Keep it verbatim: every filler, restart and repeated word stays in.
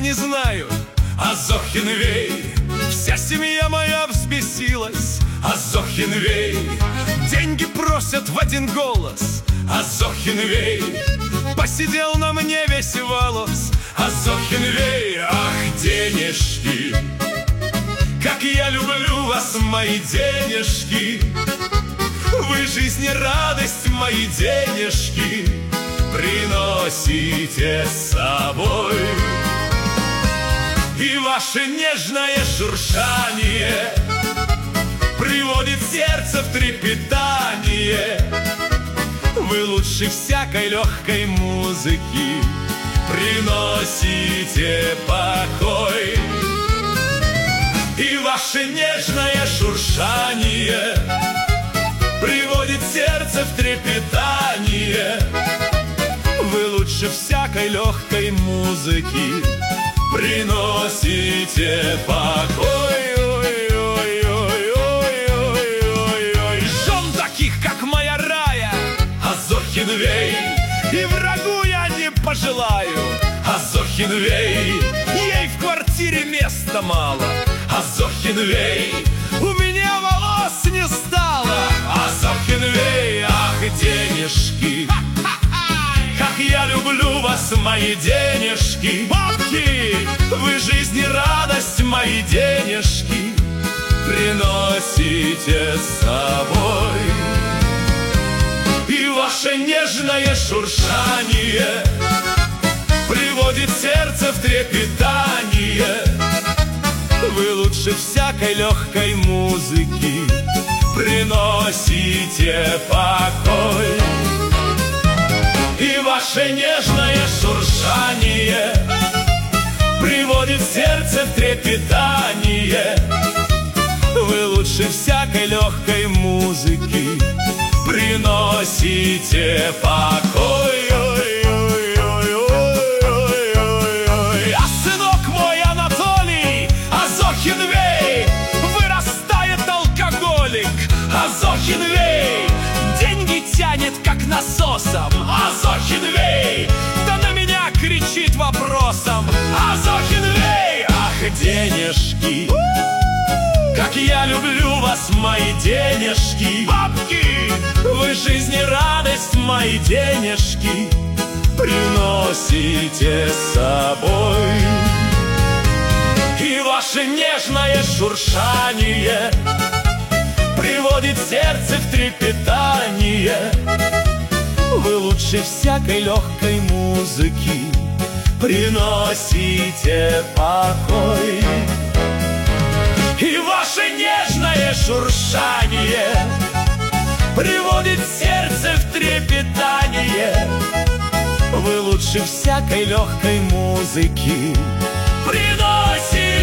не знаю. Азохинвей, вся семья моя взбесилась. Азохинвей, деньги просят в один голос. Азохинвей, посидел на мне весь волос. Азохинвей, ах, денежки, как я люблю вас, мои денежки. Вы жизни радость, мои денежки, приносите с собой. И ваше нежное шуршание приводит сердце в трепетание. Вы лучше всякой легкой музыки приносите покой. И ваше нежное шуршание приводит сердце в трепетание. Вы лучше всякой легкой музыки приносите покой. Ой-ой-ой-ой-ой-ой-ой. Жен таких, как моя Рая, Азохинвей, и врагу я не пожелаю. Азохинвей, ей в квартире места мало. Азохинвей, у меня волос не стало. Азохинвей, ах, денежки, как я люблю вас, мои денежки. Бабки, вы жизни радость, мои денежки приносите с собой. И ваше нежное шуршание приводит сердце в трепетание. Вы лучше всякой легкой музыки приносите покой. И ваше нежное шуршание приводит сердце в трепетание. Вы лучше всякой легкой музыки приносите покой. Ой-ой-ой-ой-ой-ой. А сынок мой Анатолий, Азохинвей, вырастает алкоголик. Азохинвей, деньги тянет как насосом. Азохинвей, да на меня кричит вопросом. Азохинвей, ах, денежки, как я люблю вас, мои денежки. Бабки, вы жизни радость, мои денежки приносите с собой. И ваше нежное шуршание приводит сердце в трепетание. Вы лучше всякой легкой музыки приносите покой. И ваше нежное шуршание приводит сердце в трепетание. Вы лучше всякой легкой музыки приносите